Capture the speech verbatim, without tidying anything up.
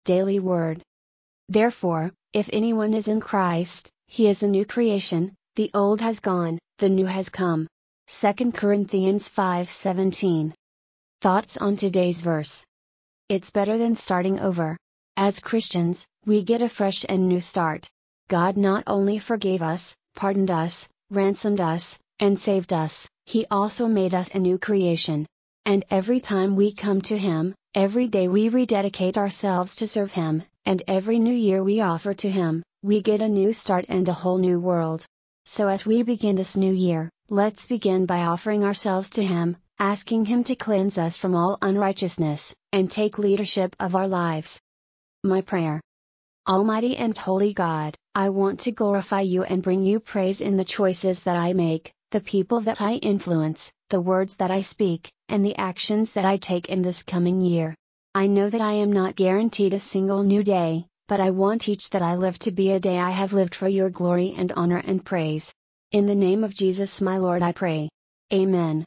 Daily Word. Therefore, if anyone is in Christ, he is a new creation, the old has gone, the new has come. Second Corinthians five seventeen. Thoughts on today's verse. It's better than starting over. As Christians, we get a fresh and new start. God not only forgave us, pardoned us, ransomed us, and saved us, He also made us a new creation. And every time we come to Him, every day we rededicate ourselves to serve Him, and every new year we offer to Him, we get a new start and a whole new world. So as we begin this new year, let's begin by offering ourselves to Him, asking Him to cleanse us from all unrighteousness, and take leadership of our lives. My prayer. Almighty and holy God, I want to glorify You and bring You praise in the choices that I make, the people that I influence, the words that I speak, and the actions that I take in this coming year. I know that I am not guaranteed a single new day, but I want each that I live to be a day I have lived for Your glory and honor and praise. In the name of Jesus my Lord I pray. Amen.